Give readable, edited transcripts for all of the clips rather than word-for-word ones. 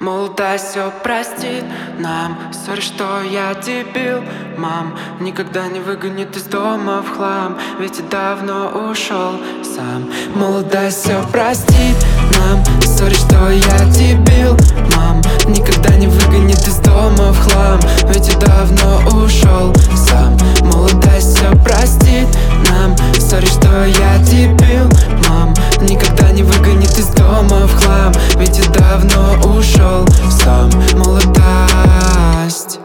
Молодость все простит нам. Сори, что я дебил, мам. Никогда не выгонит из дома в хлам, ведь я давно ушел сам. Молодость все простит нам. Сори, что я дебил, мам. Никогда не выгонит из дома в хлам, ведь я давно ушел сам. Молодость все простит нам. Сори, что я дебил, мам. Никогда не выгонит из дома в хлам, ведь я давно ушел сам. Молодость.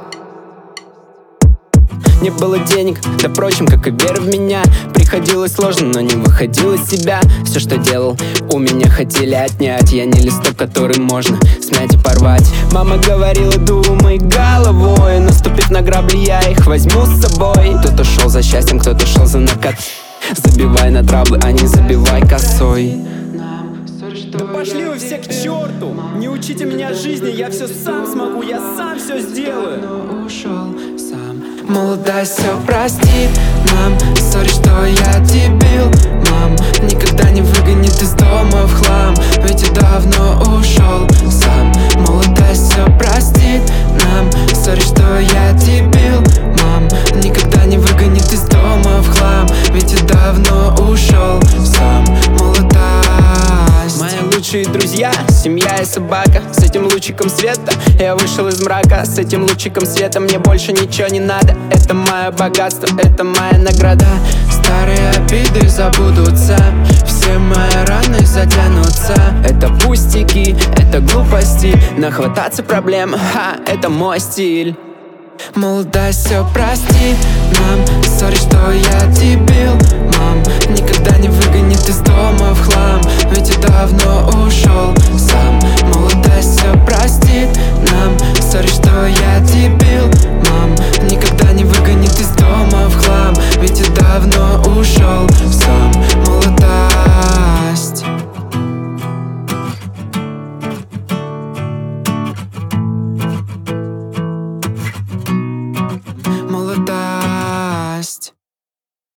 Не было денег, да впрочем, как и вера в меня. Приходилось сложно, но не выходил из себя. Все, что делал, у меня хотели отнять. Я не листок, который можно смять и порвать. Мама говорила, думай головой. Наступив на грабли, я их возьму с собой. Кто-то шел за счастьем, кто-то шел за накат. Забивай на траблы, а не забивай косой. Да пошли вы все к черту! Не учите меня жизни, я все сам смогу, я сам все сделаю. Ушел сам. Молодость все простит нам. Сори, что я дебил, мам. Никогда не выгонит из дома в хлам, ведь я давно ушел сам. Молодость все простит нам. Сори, что я дебил, мам. Никогда не выгонит из дома в хлам, ведь я давно ушел сам. Молодость. Мои лучшие друзья, семья и собака. С этим лучиком света я вышел из мрака. С этим лучиком света мне больше ничего не надо. Это мое богатство, это моя награда. Старые обиды забудутся, все мои раны затянутся. Это пустяки, это глупости. Нахвататься проблем, это мой стиль. Молодость все простит нам. Сори, что я дебил, мам. Никогда не выгонит из дома в хлам, ведь я давно ушел сам. Молодость все